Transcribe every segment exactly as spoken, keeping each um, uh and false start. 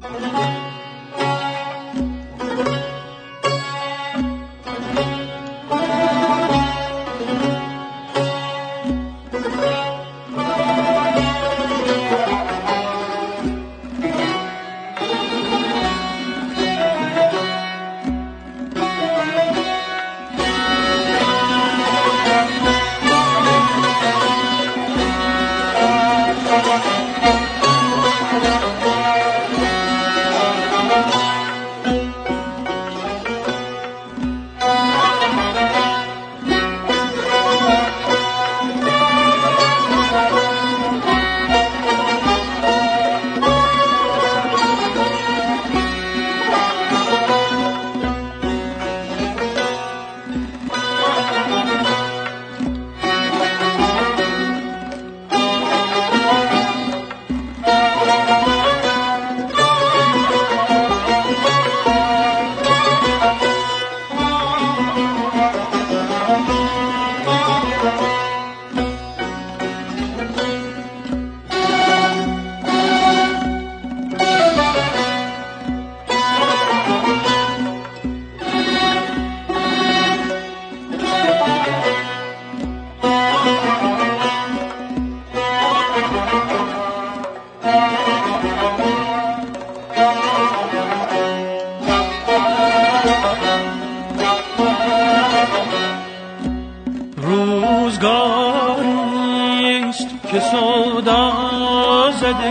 روزگاریست که سودا زده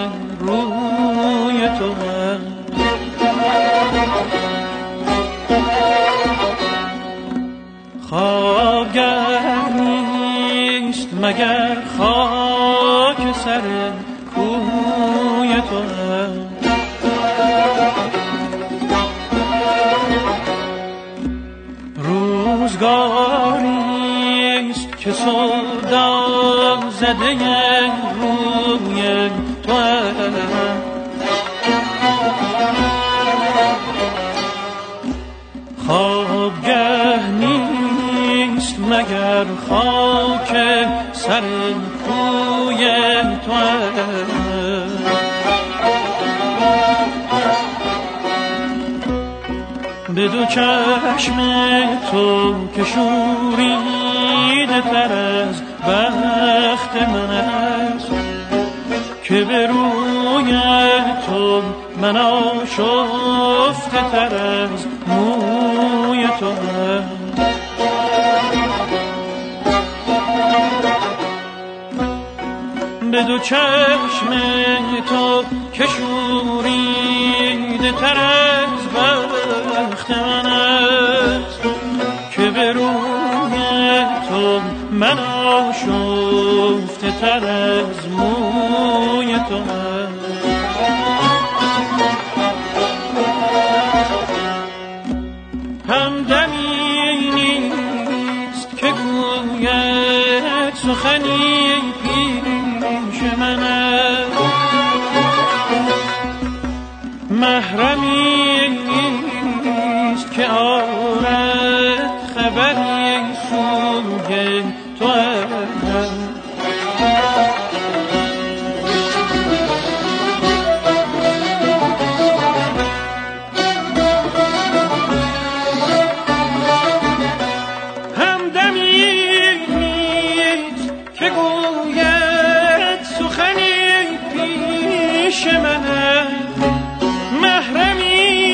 روی تو خوابگر نیست مگر خاک سر کوی تو روزگاریست که سودا زده روی تو خوابگه نیست مگر خاک سر کوی تو به دو چشم تو که شوریده تر از بخت من است که به روی تو من آشفته تر از موی تو به دو چشم تو که شوریده تر از بخت من است که به روی تو من آشفته تر از موی تو همدمی نیست که گوید سخنی پیش من است محرمی نیست که آرد خبری سوی تو محرمی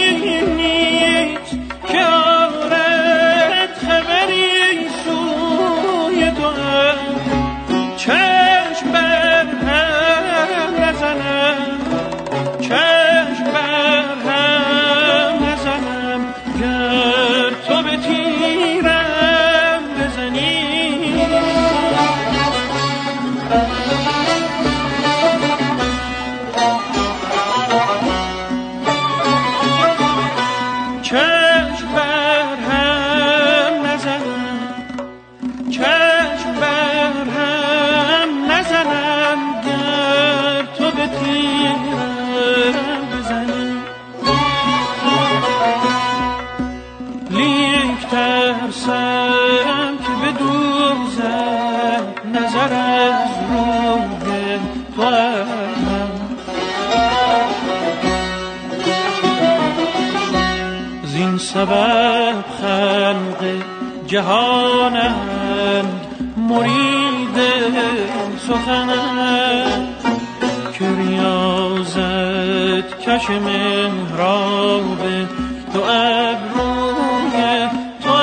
سبب خلق جهانند مرید سخنند که ریاضت کش محراب دو ابروی تو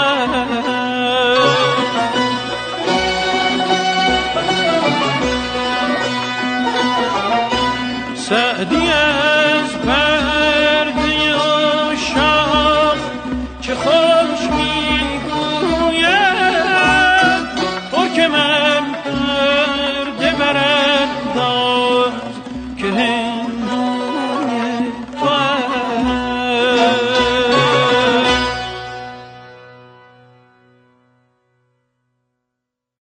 سعدی از